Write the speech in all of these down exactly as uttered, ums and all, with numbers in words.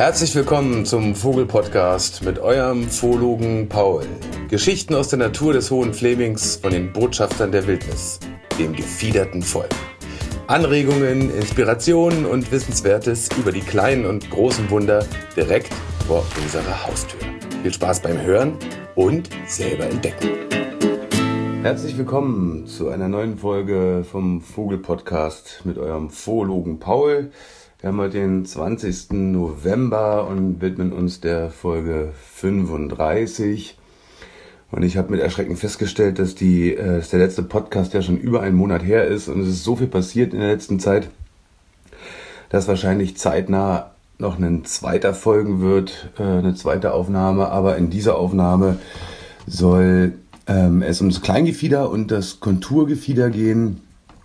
Herzlich willkommen zum Vogel-Podcast mit eurem Zoologen Paul. Geschichten aus der Natur des Hohen Flemings von den Botschaftern der Wildnis, dem gefiederten Volk. Anregungen, Inspirationen und Wissenswertes über die kleinen und großen Wunder direkt vor unserer Haustür. Viel Spaß beim Hören und selber entdecken. Herzlich willkommen zu einer neuen Folge vom Vogel-Podcast mit eurem Zoologen Paul. Wir haben heute den zwanzigsten November und widmen uns der Folge fünfunddreißig. Und ich habe mit Erschrecken festgestellt, dass, die, äh, dass der letzte Podcast ja schon über einen Monat her ist und es ist so viel passiert in der letzten Zeit, dass wahrscheinlich zeitnah noch ein zweiter folgen wird, äh, eine zweite Aufnahme. Aber in dieser Aufnahme soll ähm, es ums Kleingefieder und das Konturgefieder gehen,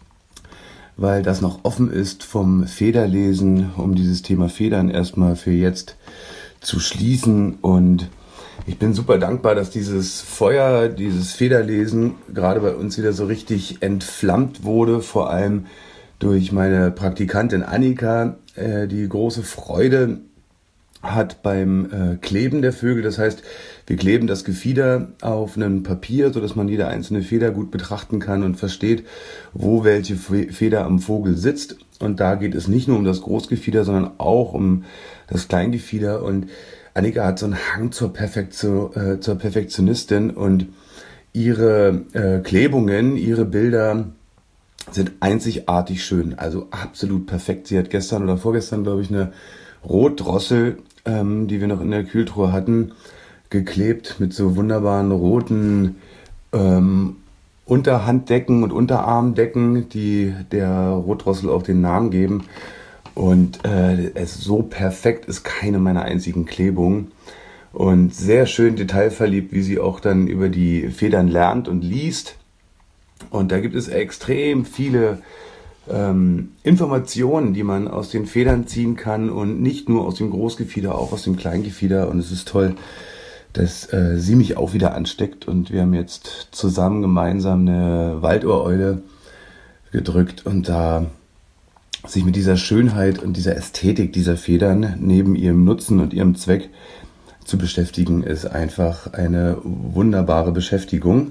weil das noch offen ist vom Federlesen, um dieses Thema Federn erstmal für jetzt zu schließen. Und ich bin super dankbar, dass dieses Feuer, dieses Federlesen gerade bei uns wieder so richtig entflammt wurde, vor allem durch meine Praktikantin Annika, äh, die große Freude hat beim äh, Kleben der Vögel. Das heißt, wir kleben das Gefieder auf einem Papier, sodass man jede einzelne Feder gut betrachten kann und versteht, wo welche Feder am Vogel sitzt. Und da geht es nicht nur um das Großgefieder, sondern auch um das Kleingefieder. Und Annika hat so einen Hang zur, Perfektion, äh, zur Perfektionistin und ihre äh, Klebungen, ihre Bilder sind einzigartig schön, also absolut perfekt. Sie hat gestern oder vorgestern, glaube ich, eine Rotdrossel, ähm, die wir noch in der Kühltruhe hatten, geklebt mit so wunderbaren roten ähm, Unterhanddecken und Unterarmdecken, die der Rotdrossel auch den Namen geben. Und äh, es so perfekt ist keine meiner einzigen Klebungen. Und sehr schön detailverliebt, wie sie auch dann über die Federn lernt und liest. Und da gibt es extrem viele ähm, Informationen, die man aus den Federn ziehen kann und nicht nur aus dem Großgefieder, auch aus dem Kleingefieder. Und es ist toll, dass äh, sie mich auch wieder ansteckt. Und wir haben jetzt zusammen gemeinsam eine Waldohreule gedrückt und da sich mit dieser Schönheit und dieser Ästhetik dieser Federn neben ihrem Nutzen und ihrem Zweck zu beschäftigen, ist einfach eine wunderbare Beschäftigung.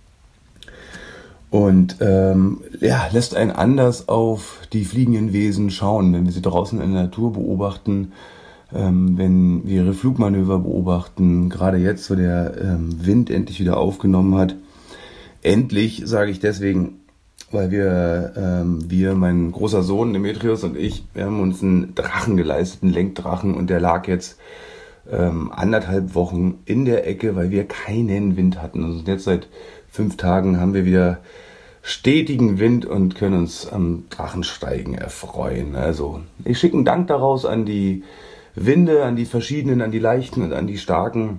Und ähm, ja, lässt einen anders auf die fliegenden Wesen schauen, wenn wir sie draußen in der Natur beobachten, ähm, wenn wir ihre Flugmanöver beobachten, gerade jetzt, wo der ähm, Wind endlich wieder aufgenommen hat. Endlich, sage ich deswegen, weil wir, ähm, wir, mein großer Sohn Demetrius und ich, wir haben uns einen Drachen geleistet, einen Lenkdrachen, und der lag jetzt ähm, anderthalb Wochen in der Ecke, weil wir keinen Wind hatten. Also jetzt seit fünf Tagen haben wir wieder stetigen Wind und können uns am Drachensteigen erfreuen. Also ich schicke einen Dank daraus an die Winde, an die verschiedenen, an die leichten und an die starken,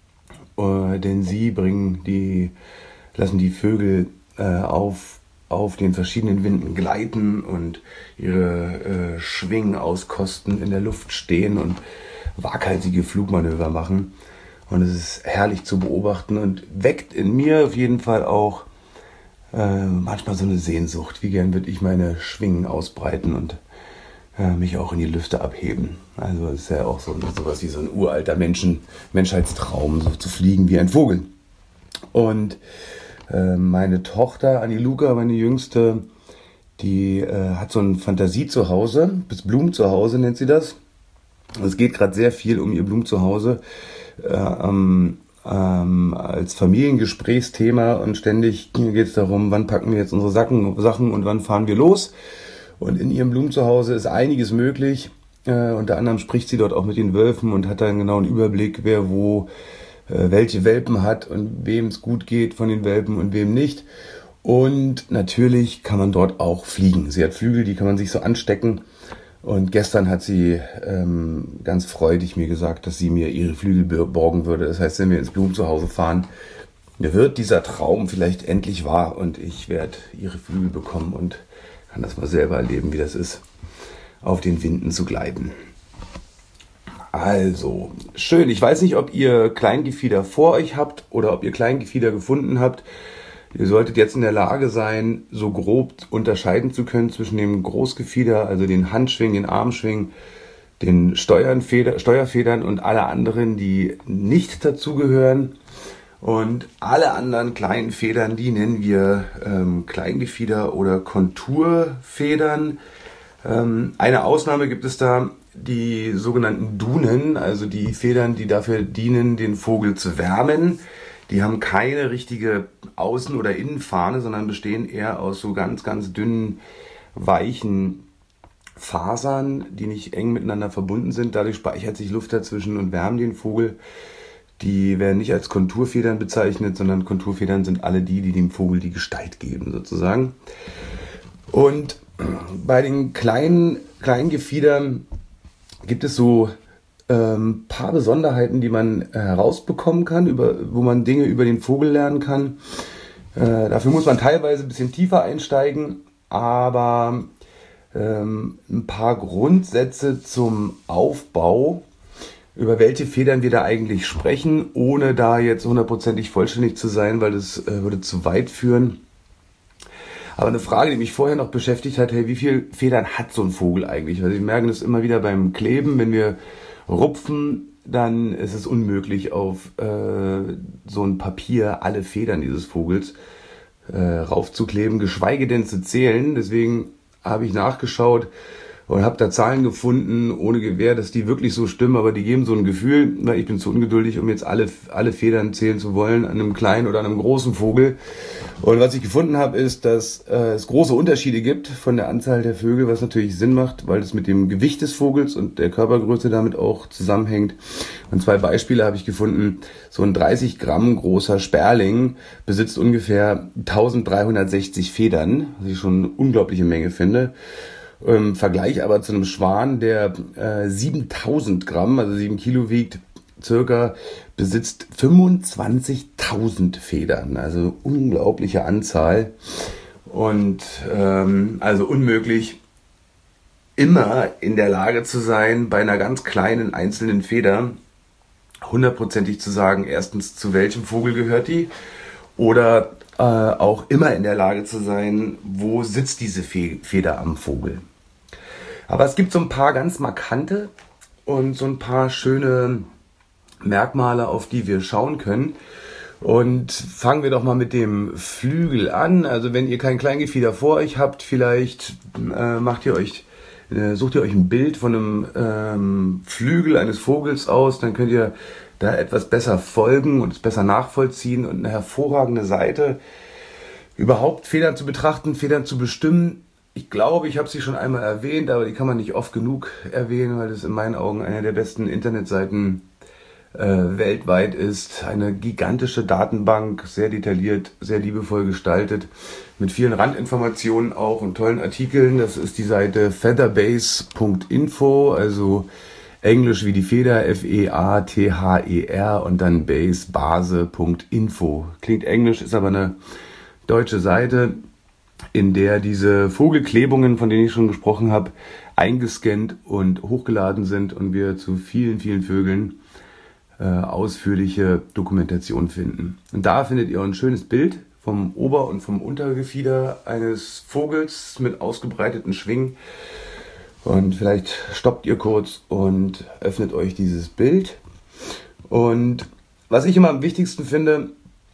äh, denn sie bringen die, lassen die Vögel äh, auf auf den verschiedenen Winden gleiten und ihre äh, Schwingen auskosten, in der Luft stehen und waghalsige Flugmanöver machen. Und es ist herrlich zu beobachten und weckt in mir auf jeden Fall auch äh, manchmal so eine Sehnsucht. Wie gern würde ich meine Schwingen ausbreiten und äh, mich auch in die Lüfte abheben. Also es ist ja auch so sowas wie so ein uralter Menschen, Menschheitstraum, so zu fliegen wie ein Vogel. Und äh, meine Tochter Aniluka, meine Jüngste, die äh, hat so eine Fantasie zu Hause, bis Blumen zu Hause nennt sie das. Es geht gerade sehr viel um ihr Blumenzuhause äh, ähm, ähm, als Familiengesprächsthema, und ständig geht es darum, wann packen wir jetzt unsere Sachen, Sachen und wann fahren wir los. Und in ihrem Blumenzuhause ist einiges möglich. Äh, unter anderem spricht sie dort auch mit den Wölfen und hat dann genau einen Überblick, wer wo äh, welche Welpen hat und wem es gut geht von den Welpen und wem nicht. Und natürlich kann man dort auch fliegen. Sie hat Flügel, die kann man sich so anstecken. Und gestern hat sie ähm, ganz freudig mir gesagt, dass sie mir ihre Flügel borgen würde. Das heißt, wenn wir ins Blumenzuhause fahren, wird dieser Traum vielleicht endlich wahr und ich werde ihre Flügel bekommen und kann das mal selber erleben, wie das ist, auf den Winden zu gleiten. Also, schön. Ich weiß nicht, ob ihr Kleingefieder vor euch habt oder ob ihr Kleingefieder gefunden habt. Ihr solltet jetzt in der Lage sein, so grob unterscheiden zu können zwischen dem Großgefieder, also den Handschwingen, den Armschwingen, den Steuernfeder, Steuerfedern und alle anderen, die nicht dazugehören. Und alle anderen kleinen Federn, die nennen wir ähm, Kleingefieder oder Konturfedern. Ähm, eine Ausnahme gibt es da, die sogenannten Dunen, also die Federn, die dafür dienen, den Vogel zu wärmen. Die haben keine richtige Außen- oder Innenfahne, sondern bestehen eher aus so ganz, ganz dünnen, weichen Fasern, die nicht eng miteinander verbunden sind. Dadurch speichert sich Luft dazwischen und wärmt den Vogel. Die werden nicht als Konturfedern bezeichnet, sondern Konturfedern sind alle die, die dem Vogel die Gestalt geben, sozusagen. Und bei den kleinen, kleinen Gefiedern gibt es so ein ähm, paar Besonderheiten, die man äh, herausbekommen kann, über, wo man Dinge über den Vogel lernen kann. Äh, dafür muss man teilweise ein bisschen tiefer einsteigen, aber ähm, ein paar Grundsätze zum Aufbau, über welche Federn wir da eigentlich sprechen, ohne da jetzt hundertprozentig vollständig zu sein, weil das äh, würde zu weit führen. Aber eine Frage, die mich vorher noch beschäftigt hat, hey, wie viele Federn hat so ein Vogel eigentlich? Also wir merken das immer wieder beim Kleben, wenn wir rupfen, dann ist es unmöglich, auf äh, so ein Papier alle Federn dieses Vogels äh, raufzukleben, geschweige denn zu zählen. Deswegen habe ich nachgeschaut und habe da Zahlen gefunden, ohne Gewähr, dass die wirklich so stimmen, aber die geben so ein Gefühl, na, ich bin zu ungeduldig, um jetzt alle, alle Federn zählen zu wollen an einem kleinen oder an einem großen Vogel. Und was ich gefunden habe, ist, dass äh, es große Unterschiede gibt von der Anzahl der Vögel, was natürlich Sinn macht, weil es mit dem Gewicht des Vogels und der Körpergröße damit auch zusammenhängt. Und zwei Beispiele habe ich gefunden. So ein dreißig Gramm großer Sperling besitzt ungefähr eintausenddreihundertsechzig Federn, was ich schon eine unglaubliche Menge finde. Im Vergleich aber zu einem Schwan, der äh, siebentausend Gramm, also sieben Kilo wiegt, circa besitzt fünfundzwanzigtausend Federn, also unglaubliche Anzahl und ähm, also unmöglich immer in der Lage zu sein, bei einer ganz kleinen einzelnen Feder hundertprozentig zu sagen, erstens zu welchem Vogel gehört die oder äh, auch immer in der Lage zu sein, wo sitzt diese Fe- Feder am Vogel. Aber es gibt so ein paar ganz markante und so ein paar schöne Merkmale, auf die wir schauen können. Und fangen wir doch mal mit dem Flügel an. Also wenn ihr kein Kleingefieder vor euch habt, vielleicht äh, macht ihr euch, äh, sucht ihr euch ein Bild von einem ähm, Flügel eines Vogels aus, dann könnt ihr da etwas besser folgen und es besser nachvollziehen und eine hervorragende Seite, überhaupt Federn zu betrachten, Federn zu bestimmen. Ich glaube, ich habe sie schon einmal erwähnt, aber die kann man nicht oft genug erwähnen, weil es in meinen Augen eine der besten Internetseiten äh, weltweit ist. Eine gigantische Datenbank, sehr detailliert, sehr liebevoll gestaltet, mit vielen Randinformationen auch und tollen Artikeln. Das ist die Seite featherbase punkt info, also Englisch wie die Feder, F E A T H E R und dann base, base punkt info. Klingt englisch, ist aber eine deutsche Seite, in der diese Vogelklebungen, von denen ich schon gesprochen habe, eingescannt und hochgeladen sind und wir zu vielen, vielen Vögeln äh, ausführliche Dokumentation finden. Und da findet ihr ein schönes Bild vom Ober- und vom Untergefieder eines Vogels mit ausgebreiteten Schwingen. Und vielleicht stoppt ihr kurz und öffnet euch dieses Bild. Und was ich immer am wichtigsten finde,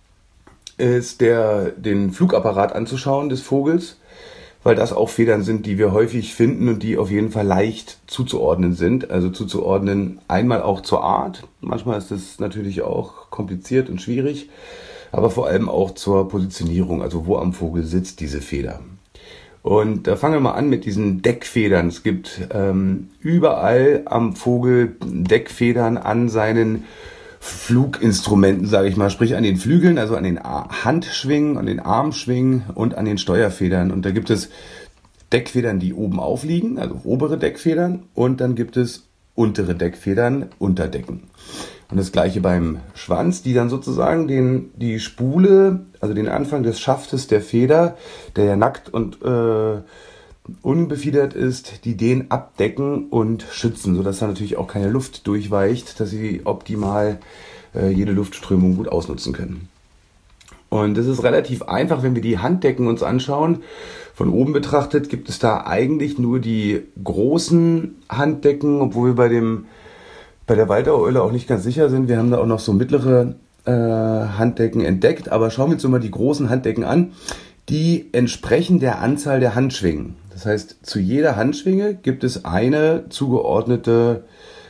ist der, den Flugapparat anzuschauen des Vogels, weil das auch Federn sind, die wir häufig finden und die auf jeden Fall leicht zuzuordnen sind. Also zuzuordnen einmal auch zur Art, manchmal ist das natürlich auch kompliziert und schwierig, aber vor allem auch zur Positionierung, also wo am Vogel sitzt diese Feder. Und da fangen wir mal an mit diesen Deckfedern. Es gibt ähm, überall am Vogel Deckfedern an seinen Fluginstrumenten, sage ich mal, sprich an den Flügeln, also an den Handschwingen, an den Armschwingen und an den Steuerfedern. Und da gibt es Deckfedern, die oben aufliegen, also obere Deckfedern, und dann gibt es untere Deckfedern, Unterdecken. Und das gleiche beim Schwanz, die dann sozusagen den, die Spule, also den Anfang des Schaftes der Feder, der ja nackt und äh, unbefiedert ist, die den abdecken und schützen, sodass da natürlich auch keine Luft durchweicht, dass sie optimal äh, jede Luftströmung gut ausnutzen können. Und das ist relativ einfach, wenn wir die Handdecken uns anschauen. Von oben betrachtet gibt es da eigentlich nur die großen Handdecken, obwohl wir bei dem bei der Waldohreule auch nicht ganz sicher sind. Wir haben da auch noch so mittlere äh, Handdecken entdeckt. Aber schauen wir uns mal die großen Handdecken an. Die entsprechen der Anzahl der Handschwingen. Das heißt, zu jeder Handschwinge gibt es eine zugeordnete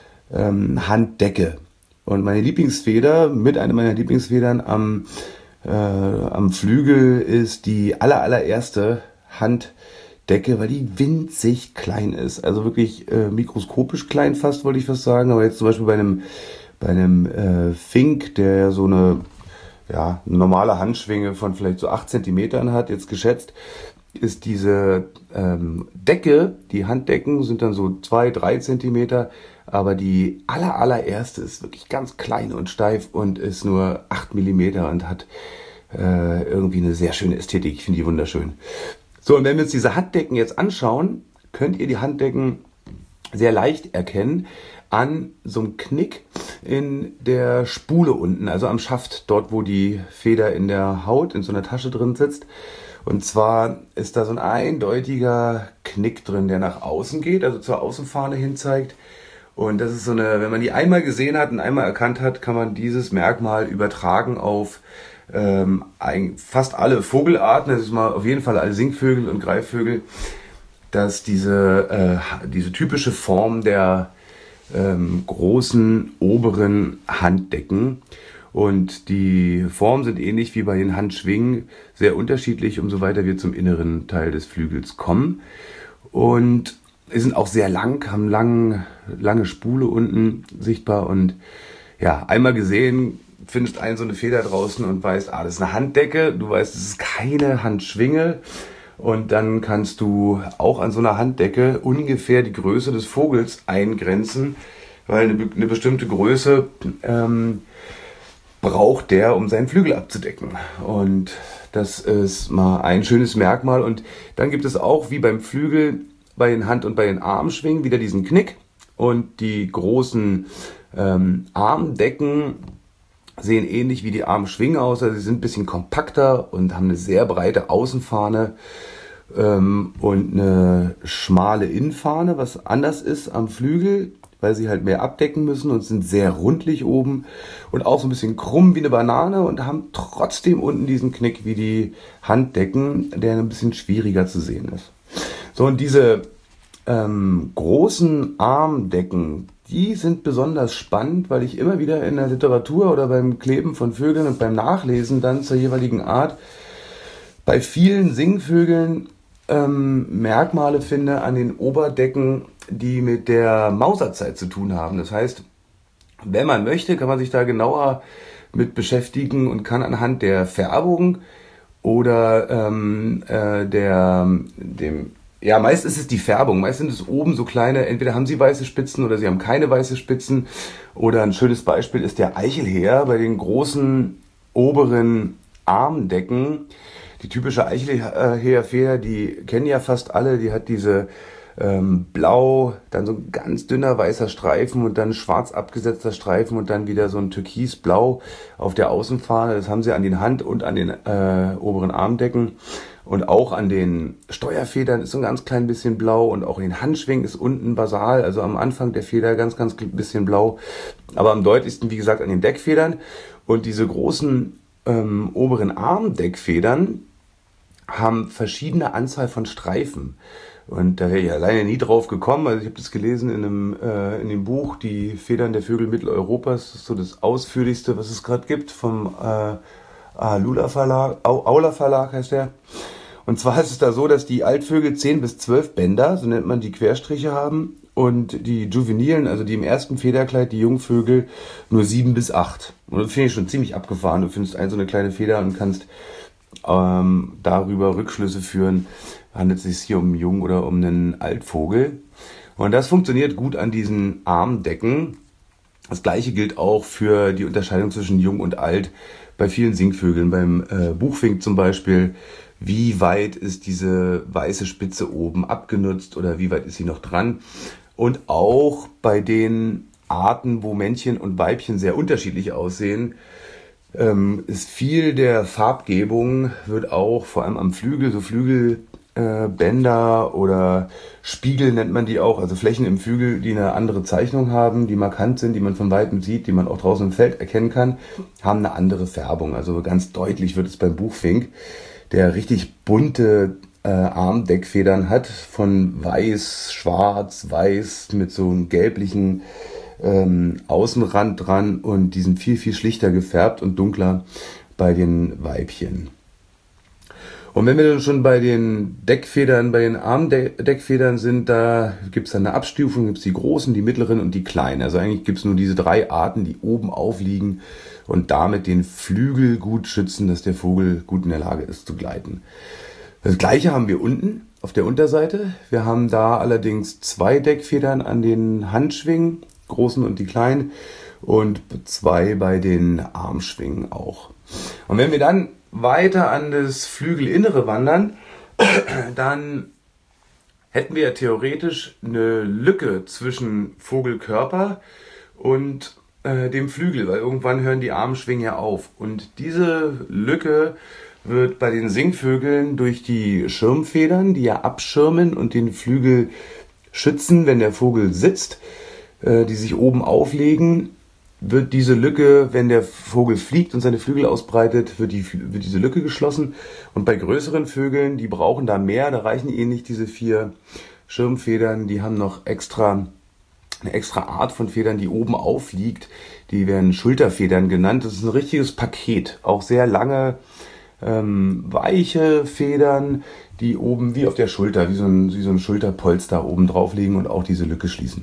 ähm, Handdecke. Und meine Lieblingsfeder, mit einer meiner Lieblingsfedern am, äh, am Flügel ist die aller, allererste Handdecke, weil die winzig klein ist. Also wirklich äh, mikroskopisch klein fast, wollte ich fast sagen. Aber jetzt zum Beispiel bei einem, bei einem äh, Fink, der so eine ja, eine normale Handschwinge von vielleicht so acht Zentimetern hat, jetzt geschätzt, ist diese ähm, Decke, die Handdecken sind dann so zwei, drei Zentimeter, aber die aller, allererste ist wirklich ganz klein und steif und ist nur acht Millimeter und hat äh, irgendwie eine sehr schöne Ästhetik. Ich finde die wunderschön. So, und wenn wir uns diese Handdecken jetzt anschauen, könnt ihr die Handdecken sehr leicht erkennen an so einem Knick in der Spule unten, also am Schaft, dort wo die Feder in der Haut, in so einer Tasche drin sitzt. Und zwar ist da so ein eindeutiger Knick drin, der nach außen geht, also zur Außenfahne hin zeigt. Und das ist so eine, wenn man die einmal gesehen hat und einmal erkannt hat, kann man dieses Merkmal übertragen auf ähm, fast alle Vogelarten, das ist mal auf jeden Fall alle Singvögel und Greifvögel, dass diese, äh, diese typische Form der ähm, großen oberen Handdecken und die Formen sind ähnlich wie bei den Handschwingen, sehr unterschiedlich, umso weiter wir zum inneren Teil des Flügels kommen. Und sie sind auch sehr lang, haben lang, lange Spule unten sichtbar und ja, einmal gesehen, findest einen so eine Feder draußen und weißt, ah, das ist eine Handdecke, du weißt, es ist keine Handschwinge. Und dann kannst du auch an so einer Handdecke ungefähr die Größe des Vogels eingrenzen, weil eine, eine bestimmte Größe ähm, braucht der, um seinen Flügel abzudecken. Und das ist mal ein schönes Merkmal. Und dann gibt es auch, wie beim Flügel, bei den Hand- und bei den Armschwingen wieder diesen Knick. Und die großen ähm, Armdecken sehen ähnlich wie die Armschwingen aus, also sie sind ein bisschen kompakter und haben eine sehr breite Außenfahne ähm, und eine schmale Innenfahne, was anders ist am Flügel, weil sie halt mehr abdecken müssen und sind sehr rundlich oben und auch so ein bisschen krumm wie eine Banane und haben trotzdem unten diesen Knick wie die Handdecken, der ein bisschen schwieriger zu sehen ist. So, und diese ähm, großen Armdecken, die sind besonders spannend, weil ich immer wieder in der Literatur oder beim Kleben von Vögeln und beim Nachlesen dann zur jeweiligen Art bei vielen Singvögeln ähm, Merkmale finde an den Oberdecken, die mit der Mauserzeit zu tun haben. Das heißt, wenn man möchte, kann man sich da genauer mit beschäftigen und kann anhand der Färbung oder ähm, äh, der dem Ja, meist ist es die Färbung. Meist sind es oben so kleine, entweder haben sie weiße Spitzen oder sie haben keine weiße Spitzen. Oder ein schönes Beispiel ist der Eichelheer bei den großen oberen Armdecken. Die typische Eichelheerfeder, die kennen ja fast alle. Die hat diese ähm, blau, dann so ein ganz dünner weißer Streifen und dann schwarz abgesetzter Streifen und dann wieder so ein türkisblau auf der Außenfahne. Das haben sie an den Hand- und an den äh, oberen Armdecken. Und auch an den Steuerfedern ist so ein ganz klein bisschen blau und auch in den Handschwingen ist unten basal, also am Anfang der Feder ganz, ganz bisschen blau. Aber am deutlichsten, wie gesagt, an den Deckfedern. Und diese großen ähm, oberen Armdeckfedern haben verschiedene Anzahl von Streifen. Und da wäre ich alleine nie drauf gekommen. Also ich habe das gelesen in einem äh, in dem Buch Die Federn der Vögel Mitteleuropas. Das ist so das ausführlichste, was es gerade gibt, vom äh, Aula Verlag, Aula Verlag heißt der. Und zwar ist es da so, dass die Altvögel zehn bis zwölf Bänder, so nennt man die Querstriche, haben und die Juvenilen, also die im ersten Federkleid, die Jungvögel, nur sieben bis acht. Und das finde ich schon ziemlich abgefahren. Du findest ein so eine kleine Feder und kannst ähm, darüber Rückschlüsse führen, handelt es sich hier um einen Jung- oder um einen Altvogel. Und das funktioniert gut an diesen Armdecken. Das gleiche gilt auch für die Unterscheidung zwischen Jung und Alt bei vielen Singvögeln. Beim äh, Buchfink zum Beispiel, wie weit ist diese weiße Spitze oben abgenutzt oder wie weit ist sie noch dran? Und auch bei den Arten, wo Männchen und Weibchen sehr unterschiedlich aussehen, ähm, ist viel der Farbgebung, wird auch vor allem am Flügel, so Flügelbänder äh, oder Spiegel nennt man die auch, also Flächen im Flügel, die eine andere Zeichnung haben, die markant sind, die man von Weitem sieht, die man auch draußen im Feld erkennen kann, haben eine andere Färbung. Also ganz deutlich wird es beim Buchfink, der richtig bunte äh, Armdeckfedern hat, von weiß, schwarz, weiß mit so einem gelblichen ähm, Außenrand dran, und die sind viel, viel schlichter gefärbt und dunkler bei den Weibchen. Und wenn wir dann schon bei den Deckfedern, bei den Armdeckfedern sind, da gibt es dann eine Abstufung, gibt es die großen, die mittleren und die kleinen. Also eigentlich gibt es nur diese drei Arten, die oben aufliegen und damit den Flügel gut schützen, dass der Vogel gut in der Lage ist zu gleiten. Das gleiche haben wir unten auf der Unterseite. Wir haben da allerdings zwei Deckfedern an den Handschwingen, großen und die kleinen, und zwei bei den Armschwingen auch. Und wenn wir dann weiter an das Flügelinnere wandern, dann hätten wir ja theoretisch eine Lücke zwischen Vogelkörper und äh, dem Flügel, weil irgendwann hören die Armschwingen ja auf. Und diese Lücke wird bei den Singvögeln durch die Schirmfedern, die ja abschirmen und den Flügel schützen, wenn der Vogel sitzt, äh, die sich oben auflegen, wird diese Lücke, wenn der Vogel fliegt und seine Flügel ausbreitet, wird, die, wird diese Lücke geschlossen. Und bei größeren Vögeln, die brauchen da mehr, da reichen ihnen nicht diese vier Schirmfedern, die haben noch extra eine extra Art von Federn, die oben aufliegt. Die werden Schulterfedern genannt. Das ist ein richtiges Paket, auch sehr lange, ähm, weiche Federn, die oben wie auf der Schulter, wie so ein, wie so ein Schulterpolster oben drauf liegen und auch diese Lücke schließen.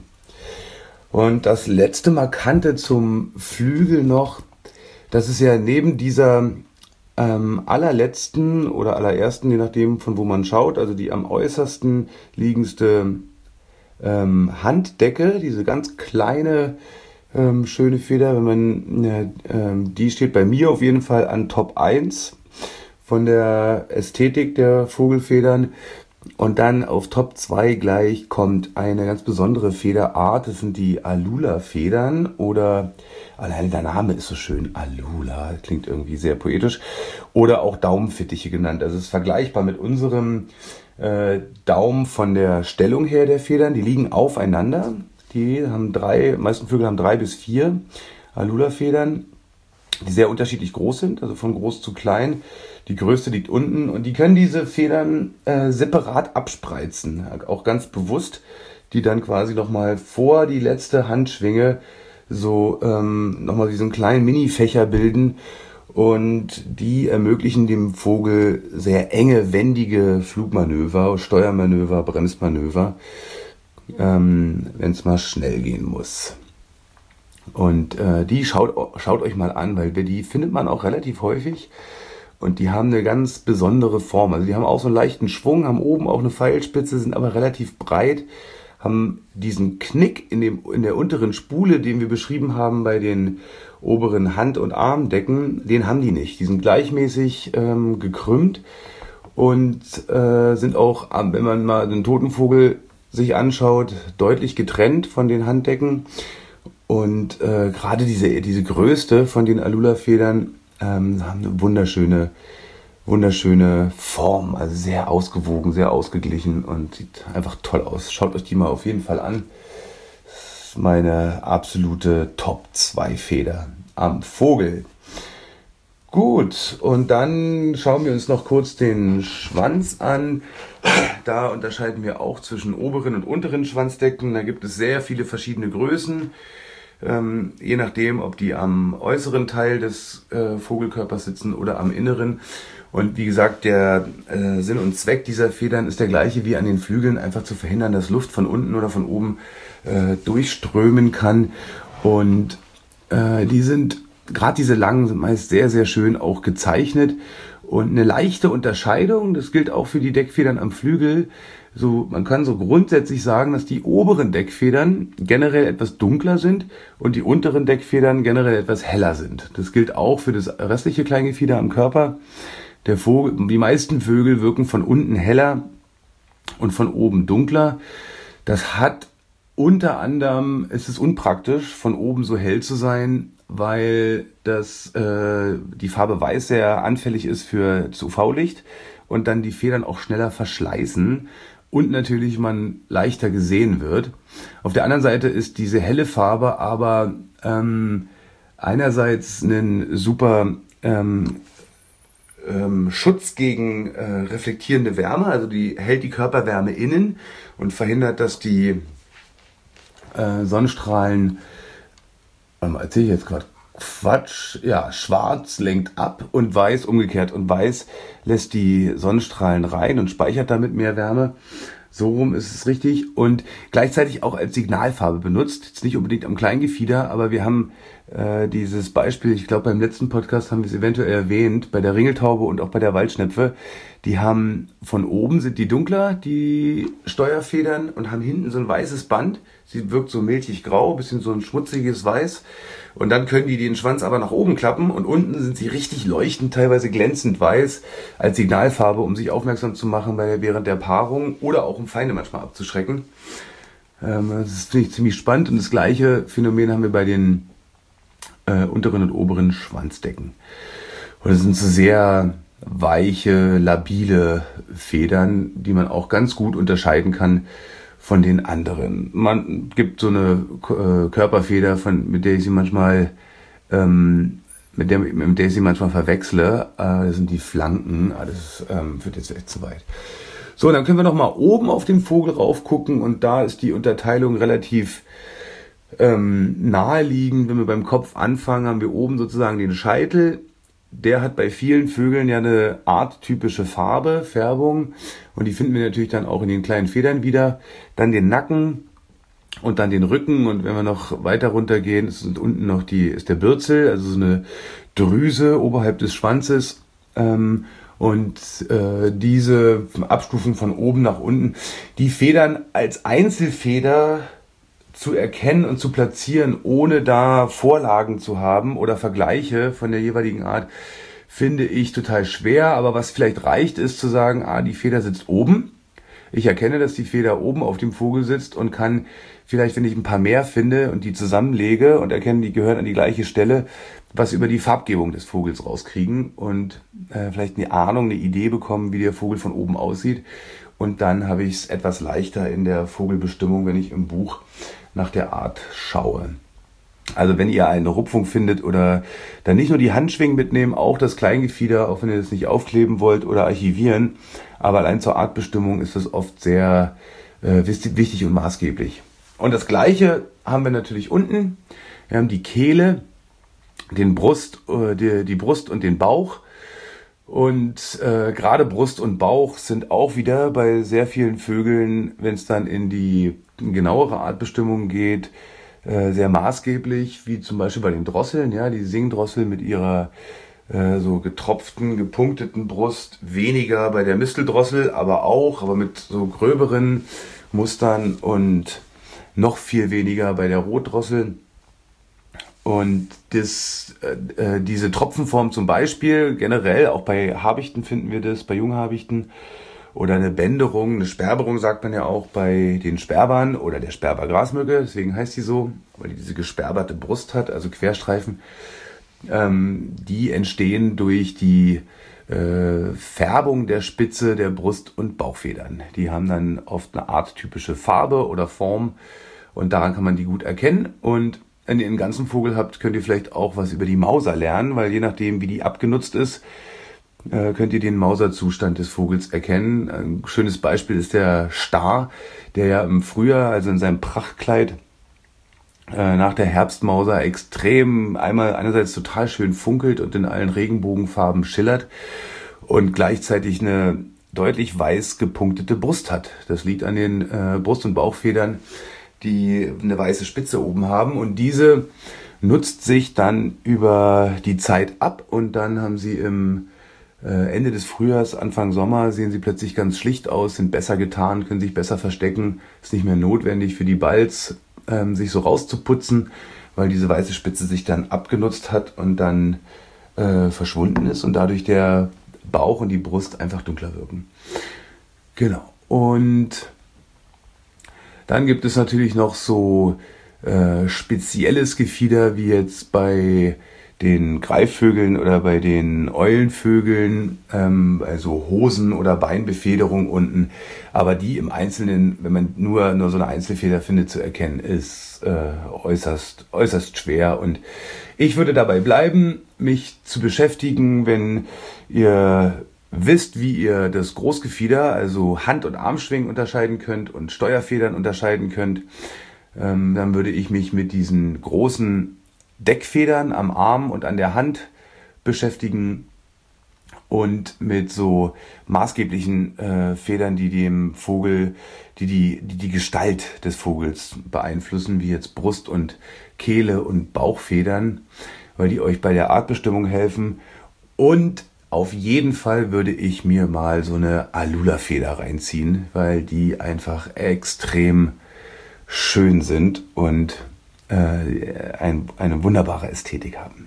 Und das letzte Markante zum Flügel noch, das ist ja neben dieser ähm, allerletzten oder allerersten, je nachdem von wo man schaut, also die am äußersten liegendste ähm, Handdecke, diese ganz kleine, ähm, schöne Feder, wenn man, äh, ähm, die steht bei mir auf jeden Fall an Top eins von der Ästhetik der Vogelfedern. Und dann auf Top zwei gleich kommt eine ganz besondere Federart, das sind die Alula-Federn, oder allein der Name ist so schön, Alula, klingt irgendwie sehr poetisch, oder auch Daumenfittiche genannt. Also es ist vergleichbar mit unserem äh, Daumen von der Stellung her der Federn, die liegen aufeinander, die haben drei, meisten Vögel haben drei bis vier Alula-Federn, die sehr unterschiedlich groß sind, also von groß zu klein. Die größte liegt unten und die können diese Federn äh, separat abspreizen, auch ganz bewusst, die dann quasi nochmal vor die letzte Handschwinge so ähm, nochmal wie so einen kleinen Mini-Fächer bilden, und die ermöglichen dem Vogel sehr enge, wendige Flugmanöver, Steuermanöver, Bremsmanöver, ähm, wenn es mal schnell gehen muss. Und äh, die schaut, schaut euch mal an, weil die findet man auch relativ häufig. Und die haben eine ganz besondere Form. Also die haben auch so einen leichten Schwung, haben oben auch eine Pfeilspitze, sind aber relativ breit, haben diesen Knick in, dem, in der unteren Spule, den wir beschrieben haben bei den oberen Hand- und Armdecken, den haben die nicht. Die sind gleichmäßig ähm, gekrümmt und äh, sind auch, wenn man mal den Totenvogel sich anschaut, deutlich getrennt von den Handdecken. Und äh, gerade diese, diese größte von den Alula-Federn ähm, haben eine wunderschöne, wunderschöne Form, also sehr ausgewogen, sehr ausgeglichen und sieht einfach toll aus. Schaut euch die mal auf jeden Fall an. Das ist meine absolute Top zwei Feder am Vogel. Gut, und dann schauen wir uns noch kurz den Schwanz an. Da unterscheiden wir auch zwischen oberen und unteren Schwanzdecken. Da gibt es sehr viele verschiedene Größen. Ähm, je nachdem, ob die am äußeren Teil des äh, Vogelkörpers sitzen oder am inneren. Und wie gesagt, der äh, Sinn und Zweck dieser Federn ist der gleiche wie an den Flügeln, einfach zu verhindern, dass Luft von unten oder von oben äh, durchströmen kann. Und äh, die sind, gerade diese langen, sind meist sehr, sehr schön auch gezeichnet. Und eine leichte Unterscheidung, das gilt auch für die Deckfedern am Flügel. So, man kann so grundsätzlich sagen, dass die oberen Deckfedern generell etwas dunkler sind und die unteren Deckfedern generell etwas heller sind. Das gilt auch für das restliche Kleingefieder am Körper. Der Vogel, die meisten Vögel wirken von unten heller und von oben dunkler. Das hat unter anderem, es ist unpraktisch, von oben so hell zu sein, weil das, äh, die Farbe Weiß sehr anfällig ist für das U V-Licht und dann die Federn auch schneller verschleißen und natürlich man leichter gesehen wird. Auf der anderen Seite ist diese helle Farbe aber ähm, einerseits ein super ähm, ähm, Schutz gegen äh, reflektierende Wärme, also die hält die Körperwärme innen und verhindert, dass die äh, Sonnenstrahlen, ähm, erzähle ich jetzt gerade Quatsch, ja, schwarz lenkt ab und weiß umgekehrt und weiß lässt die Sonnenstrahlen rein und speichert damit mehr Wärme. So rum ist es richtig und gleichzeitig auch als Signalfarbe benutzt. Jetzt nicht unbedingt am Kleingefieder, aber wir haben äh, dieses Beispiel, ich glaube beim letzten Podcast haben wir es eventuell erwähnt, bei der Ringeltaube und auch bei der Waldschnepfe. Die haben von oben sind die dunkler, die Steuerfedern und haben hinten so ein weißes Band. Sie wirkt so milchig grau, bisschen so ein schmutziges Weiß. Und dann können die den Schwanz aber nach oben klappen und unten sind sie richtig leuchtend, teilweise glänzend weiß als Signalfarbe, um sich aufmerksam zu machen bei, während der Paarung oder auch um Feinde manchmal abzuschrecken. Ähm, das ist, finde ich, ziemlich spannend und das gleiche Phänomen haben wir bei den äh, unteren und oberen Schwanzdecken. Und das sind so sehr weiche, labile Federn, die man auch ganz gut unterscheiden kann von den anderen. Man gibt so eine äh, Körperfeder, von, mit der ich sie manchmal, ähm, mit der, mit der ich sie manchmal verwechsle. Äh, das sind die Flanken. Ah, das ähm, wird jetzt echt zu weit. So, dann können wir noch mal oben auf den Vogel rauf gucken und da ist die Unterteilung relativ ähm, naheliegend. Wenn wir beim Kopf anfangen, haben wir oben sozusagen den Scheitel. Der hat bei vielen Vögeln ja eine arttypische Farbe, Färbung und die finden wir natürlich dann auch in den kleinen Federn wieder. Dann den Nacken und dann den Rücken und wenn wir noch weiter runtergehen, ist unten noch die, ist der Bürzel, also so eine Drüse oberhalb des Schwanzes ähm, und äh, diese Abstufung von oben nach unten, die Federn als Einzelfeder zu erkennen und zu platzieren, ohne da Vorlagen zu haben oder Vergleiche von der jeweiligen Art, finde ich total schwer. Aber was vielleicht reicht, ist zu sagen, ah, die Feder sitzt oben. Ich erkenne, dass die Feder oben auf dem Vogel sitzt und kann vielleicht, wenn ich ein paar mehr finde und die zusammenlege und erkenne, die gehören an die gleiche Stelle, was über die Farbgebung des Vogels rauskriegen und äh, vielleicht eine Ahnung, eine Idee bekommen, wie der Vogel von oben aussieht. Und dann habe ich es etwas leichter in der Vogelbestimmung, wenn ich im Buch nach der Art schaue. Also wenn ihr eine Rupfung findet oder dann nicht nur die Handschwingen mitnehmen, auch das Kleingefieder, auch wenn ihr das nicht aufkleben wollt oder archivieren, aber allein zur Artbestimmung ist das oft sehr äh, wichtig und maßgeblich. Und das Gleiche haben wir natürlich unten. Wir haben die Kehle, den Brust, äh, die, die Brust und den Bauch. Und äh, gerade Brust und Bauch sind auch wieder bei sehr vielen Vögeln, wenn es dann in die genauere Artbestimmung geht, äh, sehr maßgeblich, wie zum Beispiel bei den Drosseln, ja, die Singdrossel mit ihrer äh, so getropften, gepunkteten Brust, weniger bei der Misteldrossel, aber auch, aber mit so gröberen Mustern und noch viel weniger bei der Rotdrossel. Und das, äh, diese Tropfenform zum Beispiel, generell auch bei Habichten finden wir das, bei Junghabichten, oder eine Bänderung, eine Sperberung sagt man ja auch bei den Sperbern oder der Sperbergrasmücke, deswegen heißt die so, weil die diese gesperberte Brust hat, also Querstreifen. Ähm, die entstehen durch die äh, Färbung der Spitze der Brust- und Bauchfedern. Die haben dann oft eine arttypische Farbe oder Form und daran kann man die gut erkennen. Und wenn ihr einen ganzen Vogel habt, könnt ihr vielleicht auch was über die Mauser lernen, weil je nachdem, wie die abgenutzt ist, könnt ihr den Mauserzustand des Vogels erkennen. Ein schönes Beispiel ist der Star, der ja im Frühjahr, also in seinem Prachtkleid, nach der Herbstmauser extrem einmal einerseits total schön funkelt und in allen Regenbogenfarben schillert und gleichzeitig eine deutlich weiß gepunktete Brust hat. Das liegt an den äh, Brust- und Bauchfedern, die eine weiße Spitze oben haben und diese nutzt sich dann über die Zeit ab und dann haben sie im Ende des Frühjahrs, Anfang Sommer sehen sie plötzlich ganz schlicht aus, sind besser getarnt, können sich besser verstecken. Ist nicht mehr notwendig für die Balz, ähm, sich so rauszuputzen, weil diese weiße Spitze sich dann abgenutzt hat und dann äh, verschwunden ist und dadurch der Bauch und die Brust einfach dunkler wirken. Genau. Und dann gibt es natürlich noch so äh, spezielles Gefieder wie jetzt bei den Greifvögeln oder bei den Eulenvögeln, ähm, also Hosen- oder Beinbefederung unten. Aber die im Einzelnen, wenn man nur, nur so eine Einzelfeder findet, zu erkennen, ist äh, äußerst, äußerst schwer. Und ich würde dabei bleiben, mich zu beschäftigen, wenn ihr wisst, wie ihr das Großgefieder, also Hand- und Armschwingen unterscheiden könnt und Steuerfedern unterscheiden könnt. Ähm, dann würde ich mich mit diesen großen Deckfedern am Arm und an der Hand beschäftigen und mit so maßgeblichen äh, Federn, die dem Vogel, die die, die die Gestalt des Vogels beeinflussen, wie jetzt Brust- und Kehle- und Bauchfedern, weil die euch bei der Artbestimmung helfen. Und auf jeden Fall würde ich mir mal so eine Alula-Feder reinziehen, weil die einfach extrem schön sind und äh, ein, eine wunderbare Ästhetik haben.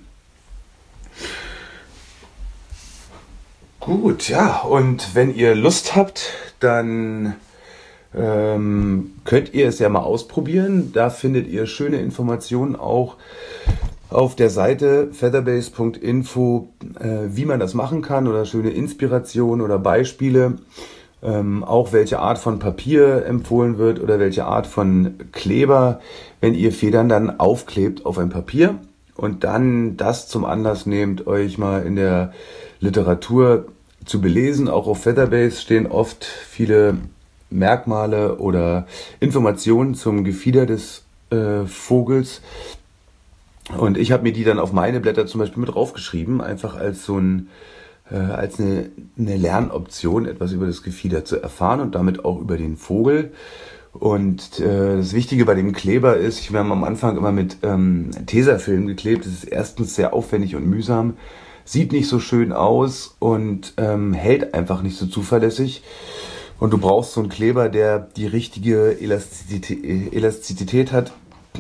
Gut, ja, und wenn ihr Lust habt, dann ähm, könnt ihr es ja mal ausprobieren. Da findet ihr schöne Informationen auch auf der Seite featherbase punkt info, äh, wie man das machen kann oder schöne Inspirationen oder Beispiele. Ähm, auch welche Art von Papier empfohlen wird oder welche Art von Kleber, wenn ihr Federn dann aufklebt auf ein Papier und dann das zum Anlass nehmt, euch mal in der Literatur zu belesen. Auch auf Featherbase stehen oft viele Merkmale oder Informationen zum Gefieder des äh, Vogels. Und ich habe mir die dann auf meine Blätter zum Beispiel mit draufgeschrieben, einfach als so ein als eine, eine Lernoption, etwas über das Gefieder zu erfahren und damit auch über den Vogel. Und äh, das Wichtige bei dem Kleber ist, ich habe am Anfang immer mit ähm, Tesafilm geklebt. Das ist erstens sehr aufwendig und mühsam, sieht nicht so schön aus und ähm, hält einfach nicht so zuverlässig. Und du brauchst so einen Kleber, der die richtige Elastizität, Elastizität hat,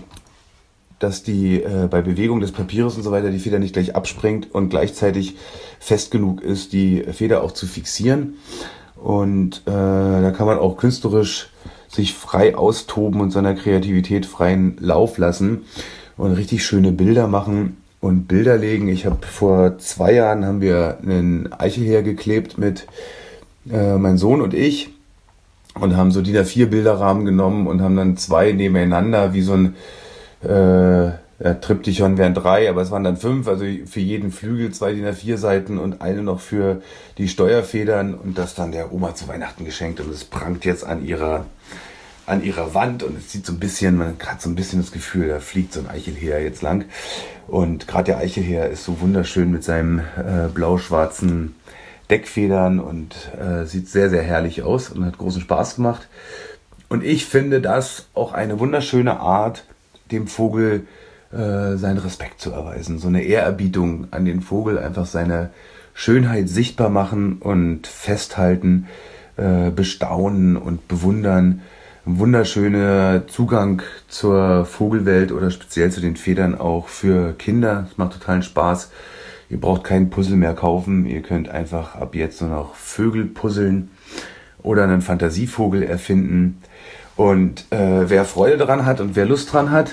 dass die äh, bei Bewegung des Papieres und so weiter die Feder nicht gleich abspringt und gleichzeitig fest genug ist, die Feder auch zu fixieren. Und äh, da kann man auch künstlerisch sich frei austoben und seiner Kreativität freien Lauf lassen und richtig schöne Bilder machen und Bilder legen. Ich habe vor zwei Jahren haben wir einen Eichelheer geklebt mit äh, mein Sohn und ich und haben so D I N A vier Bilderrahmen genommen und haben dann zwei nebeneinander wie so ein Äh, ja, Triptychon wären drei, aber es waren dann fünf, also für jeden Flügel zwei D I N A vier Seiten und eine noch für die Steuerfedern und das dann der Oma zu Weihnachten geschenkt und es prangt jetzt an ihrer an ihrer Wand und es sieht so ein bisschen, man hat so ein bisschen das Gefühl, da fliegt so ein Eichelheer jetzt lang und gerade der Eichelheer ist so wunderschön mit seinem äh, blau-schwarzen Deckfedern und äh, sieht sehr, sehr herrlich aus und hat großen Spaß gemacht und ich finde das auch eine wunderschöne Art, dem Vogel äh, seinen Respekt zu erweisen. So eine Ehrerbietung an den Vogel, einfach seine Schönheit sichtbar machen und festhalten, äh, bestaunen und bewundern. Ein wunderschöner Zugang zur Vogelwelt oder speziell zu den Federn auch für Kinder. Es macht totalen Spaß. Ihr braucht keinen Puzzle mehr kaufen. Ihr könnt einfach ab jetzt nur noch Vögel puzzeln oder einen Fantasievogel erfinden. Und äh, wer Freude daran hat und wer Lust dran hat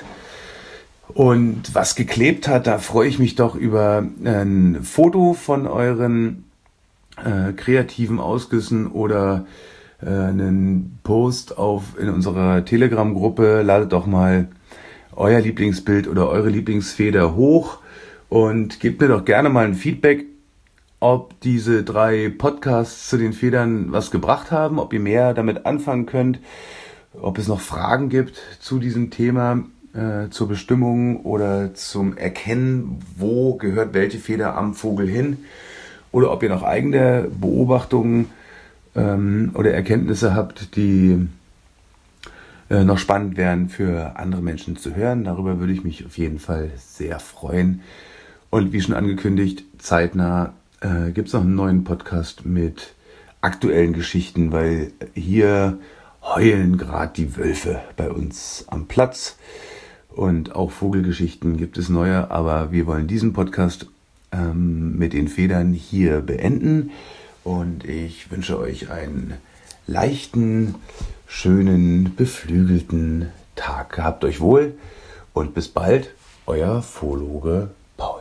und was geklebt hat, da freue ich mich doch über ein Foto von euren äh, kreativen Ausgüssen oder äh, einen Post auf in unserer Telegram-Gruppe. Ladet doch mal euer Lieblingsbild oder eure Lieblingsfeder hoch und gebt mir doch gerne mal ein Feedback, ob diese drei Podcasts zu den Federn was gebracht haben, ob ihr mehr damit anfangen könnt. Ob es noch Fragen gibt zu diesem Thema, äh, zur Bestimmung oder zum Erkennen, wo gehört welche Feder am Vogel hin. Oder ob ihr noch eigene Beobachtungen ähm, oder Erkenntnisse habt, die äh, noch spannend wären für andere Menschen zu hören. Darüber würde ich mich auf jeden Fall sehr freuen. Und wie schon angekündigt, zeitnah äh, gibt es noch einen neuen Podcast mit aktuellen Geschichten, weil hier heulen gerade die Wölfe bei uns am Platz und auch Vogelgeschichten gibt es neue, aber wir wollen diesen Podcast ähm, mit den Federn hier beenden und ich wünsche euch einen leichten, schönen, beflügelten Tag. Habt euch wohl und bis bald, euer Zoologe Paul.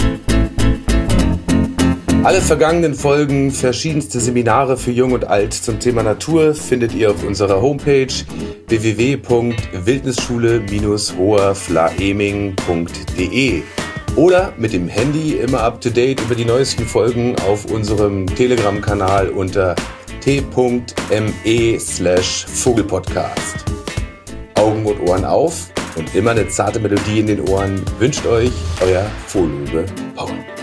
Alle vergangenen Folgen, verschiedenste Seminare für Jung und Alt zum Thema Natur findet ihr auf unserer Homepage w w w punkt wildnisschule Bindestrich hoherflaeming punkt de oder mit dem Handy immer up to date über die neuesten Folgen auf unserem Telegram-Kanal unter t.me slash Vogelpodcast. Augen und Ohren auf und immer eine zarte Melodie in den Ohren wünscht euch euer Zoologe Paul.